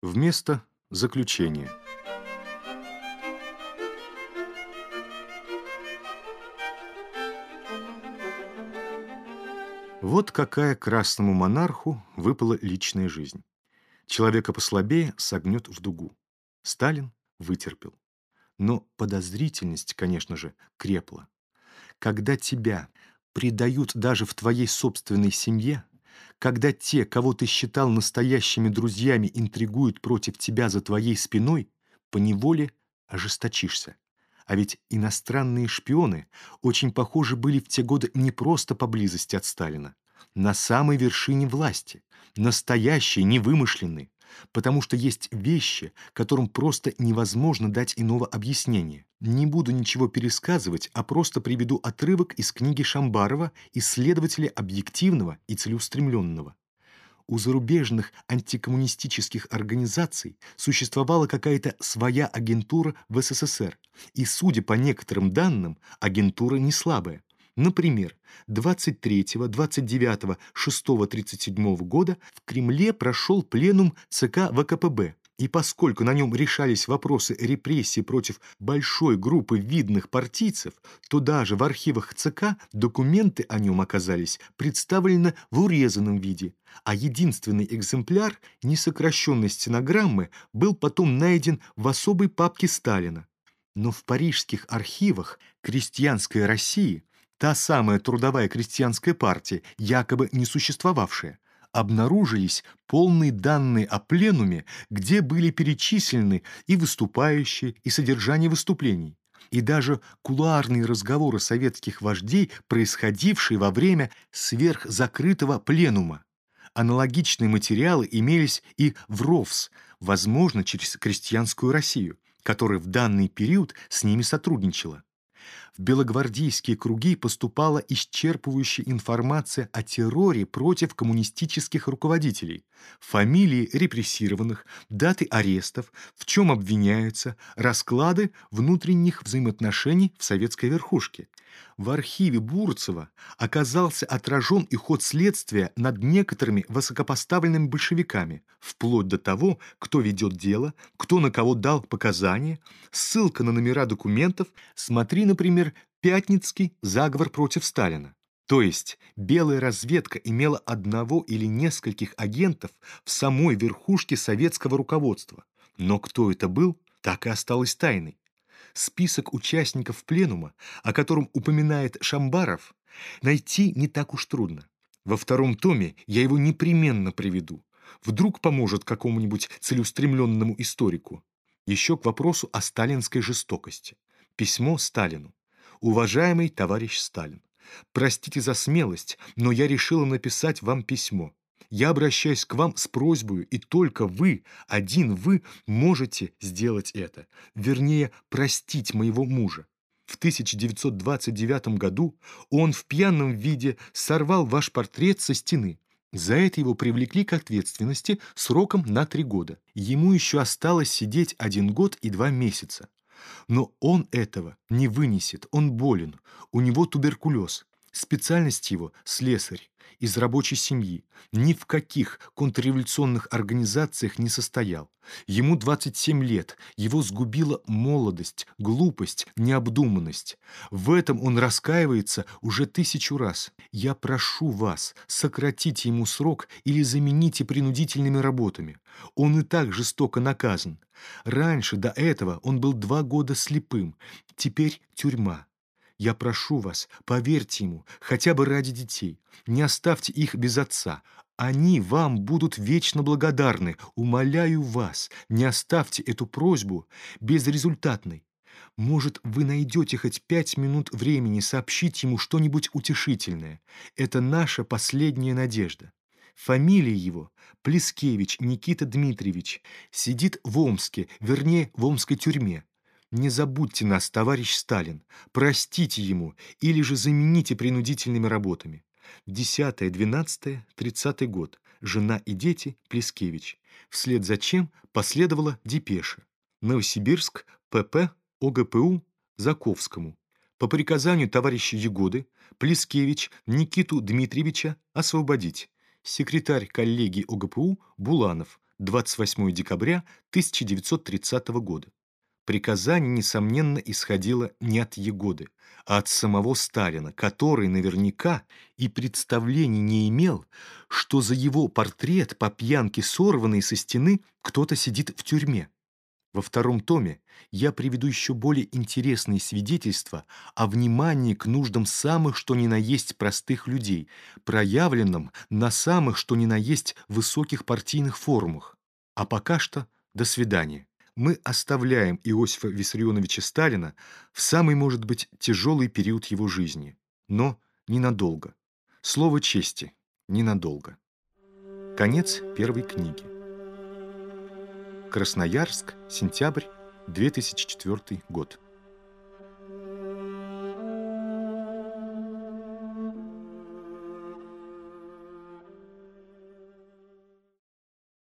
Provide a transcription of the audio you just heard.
Вместо заключения. Вот какая красному монарху выпала личная жизнь. Человека послабее согнет в дугу. Сталин вытерпел. Но подозрительность, конечно же, крепла. Когда тебя предают даже в твоей собственной семье, когда те, кого ты считал настоящими друзьями, интригуют против тебя за твоей спиной, поневоле ожесточишься. А ведь иностранные шпионы очень похожи были в те годы не просто поблизости от Сталина, на самой вершине власти, настоящие, невымышленные, потому что есть вещи, которым просто невозможно дать иного объяснения. Не буду ничего пересказывать, а просто приведу отрывок из книги Шамбарова «Исследователи объективного и целеустремленного». У зарубежных антикоммунистических организаций существовала какая-то своя агентура в СССР, и, судя по некоторым данным, агентура не слабая. Например, 23, 29, 6, 37 года в Кремле прошел пленум ЦК ВКПБ, и поскольку на нем решались вопросы репрессий против большой группы видных партийцев, то даже в архивах ЦК документы о нем оказались представлены в урезанном виде, а единственный экземпляр несокращенной стенограммы был потом найден в особой папке Сталина. Но в парижских архивах крестьянской России, та самая трудовая крестьянская партия, якобы не существовавшая, обнаружились полные данные о пленуме, где были перечислены и выступающие, и содержание выступлений, и даже кулуарные разговоры советских вождей, происходившие во время сверхзакрытого пленума. Аналогичные материалы имелись и в РОВС, возможно, через крестьянскую Россию, которая в данный период с ними сотрудничала. В белогвардейские круги поступала исчерпывающая информация о терроре против коммунистических руководителей, фамилии репрессированных, даты арестов, в чем обвиняются, расклады внутренних взаимоотношений в советской верхушке. В архиве Бурцева оказался отражен и ход следствия над некоторыми высокопоставленными большевиками, вплоть до того, кто ведет дело, кто на кого дал показания, ссылка на номера документов, смотри, например, «Пятницкий заговор против Сталина». То есть белая разведка имела одного или нескольких агентов в самой верхушке советского руководства. Но кто это был, так и осталось тайной. Список участников пленума, о котором упоминает Шамбаров, найти не так уж трудно. Во втором томе я его непременно приведу. Вдруг поможет какому-нибудь целеустремленному историку. Еще к вопросу о сталинской жестокости. Письмо Сталину. «Уважаемый товарищ Сталин, простите за смелость, но я решила написать вам письмо. Я обращаюсь к вам с просьбой, и только вы, один вы, можете сделать это. Вернее, простить моего мужа. В 1929 году он в пьяном виде сорвал ваш портрет со стены. За это его привлекли к ответственности сроком на 3 года. Ему еще осталось сидеть 1 год и 2 месяца. Но он этого не вынесет, он болен, у него туберкулез. Специальность его – слесарь, из рабочей семьи, ни в каких контрреволюционных организациях не состоял. Ему 27 лет, его сгубила молодость, глупость, необдуманность. В этом он раскаивается уже 1000 раз. Я прошу вас, сократите ему срок или замените принудительными работами. Он и так жестоко наказан. Раньше, до этого, он был 2 года слепым, теперь тюрьма. Я прошу вас, поверьте ему, хотя бы ради детей. Не оставьте их без отца. Они вам будут вечно благодарны. Умоляю вас, не оставьте эту просьбу безрезультатной. Может, вы найдете хоть 5 минут времени сообщить ему что-нибудь утешительное. Это наша последняя надежда. Фамилия его – Плескевич Никита Дмитриевич. Сидит в Омске, вернее, в омской тюрьме. Не забудьте нас, товарищ Сталин, простите ему или же замените принудительными работами. 10-12-30 год. Жена и дети Плескевич. Вслед за чем последовала депеша. Новосибирск, ПП, ОГПУ, Заковскому. По приказанию товарища Егоды Плескевич Никиту Дмитриевича освободить. Секретарь коллегии ОГПУ Буланов. 28 декабря 1930 года. Приказание, несомненно, исходило не от Егоды, а от самого Сталина, который наверняка и представления не имел, что за его портрет по пьянке, сорванный со стены, кто-то сидит в тюрьме. Во втором томе я приведу еще более интересные свидетельства о внимании к нуждам самых что ни на есть простых людей, проявленном на самых что ни на есть высоких партийных форумах. А пока что до свидания. Мы оставляем Иосифа Виссарионовича Сталина в самый, может быть, тяжелый период его жизни, но ненадолго. Слово чести, ненадолго. Конец первой книги. Красноярск, сентябрь, 2004 год.